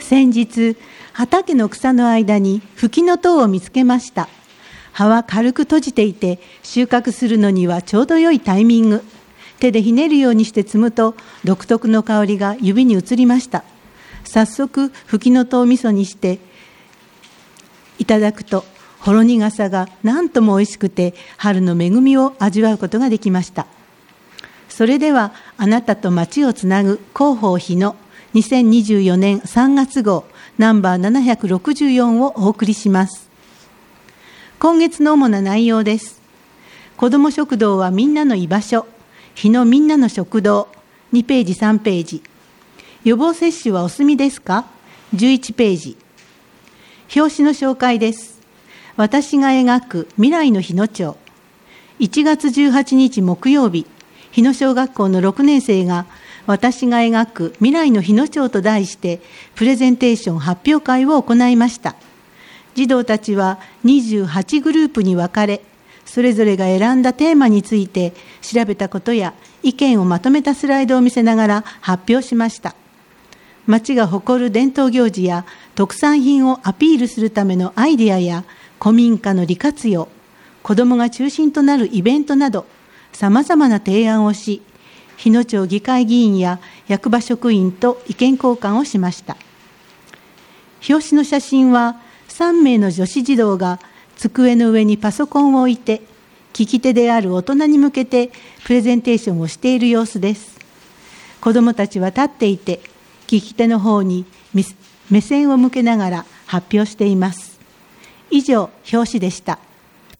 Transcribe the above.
先日、畑の草の間にフキノトウを見つけました。葉は軽く閉じていて、収穫するのにはちょうど良いタイミング。手でひねるようにして摘むと、独特の香りが指に移りました。早速、フキノトウ味噌にしていただくと、ほろ苦さが何とも美味しくて、春の恵みを味わうことができました。それでは、あなたと町をつなぐ広報日の2024年3月号ナンバー764をお送りします。今月の主な内容です。子ども食堂はみんなの居場所、日のみんなの食堂、2ページ3ページ。予防接種はお済みですか？ 11 ページ。表紙の紹介です。私が描く未来の日野町。1月18日木曜日、日野小学校の6年生が私が描く未来の日野町と題してプレゼンテーション発表会を行いました。児童たちは28グループに分かれ、それぞれが選んだテーマについて調べたことや意見をまとめたスライドを見せながら発表しました。町が誇る伝統行事や特産品をアピールするためのアイデアや古民家の利活用、子どもが中心となるイベントなど、さまざまな提案をし、日野町議会議員や役場職員と意見交換をしました。表紙の写真は、3名の女子児童が机の上にパソコンを置いて、聞き手である大人に向けてプレゼンテーションをしている様子です。子どもたちは立っていて、聞き手の方に目線を向けながら発表しています。以上、表紙でした。